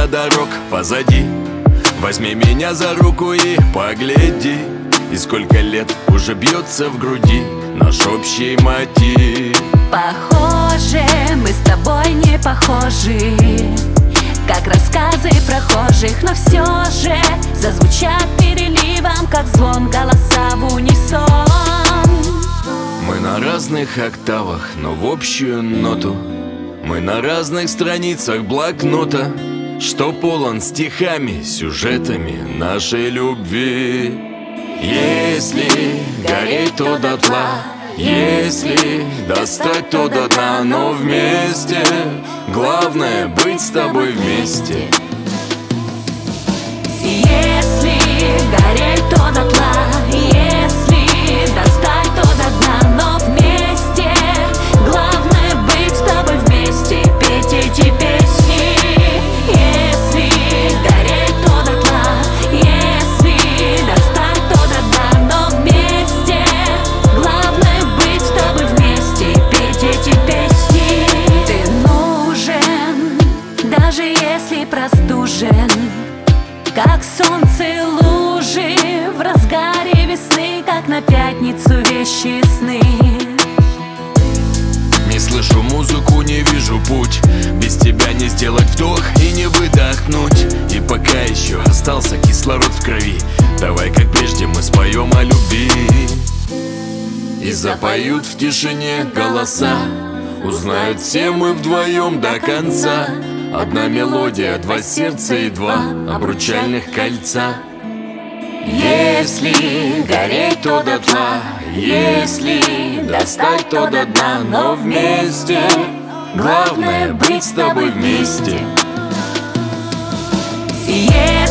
дорог позади. Возьми меня за руку и погляди, и сколько лет уже бьется в груди наш общий мотив. Похоже, мы с тобой не похожи, как рассказы прохожих, но все же зазвучат переливом, как звон голоса в унисон. Мы на разных октавах, но в общую ноту. Мы на разных страницах блокнота, что полон стихами, сюжетами нашей любви. Если гореть, то дотла, если достать, то до дна, но вместе главное быть с тобой вместе. Если гореть, то дотла, если достать, то до дна, но вместе главное быть с тобой вместе, петь эти песни. Если гореть, то дотла, если достать, то до дна, но вместе главное быть с тобой вместе, петь эти песни. Ты нужен, даже если простужен, как солнце лужи в разгаре весны, как на пятницу вещи сны. Не слышу музыку, не вижу путь, без тебя не сделать вдох и не выдохнуть. И пока еще остался кислород в крови, давай как прежде мы споем о любви. И запоют в тишине голоса, узнают все мы вдвоем до конца. Одна мелодия, два сердца и два обручальных кольца. Если гореть, то дотла, если достать, то до дна, но вместе главное быть с тобой вместе. Если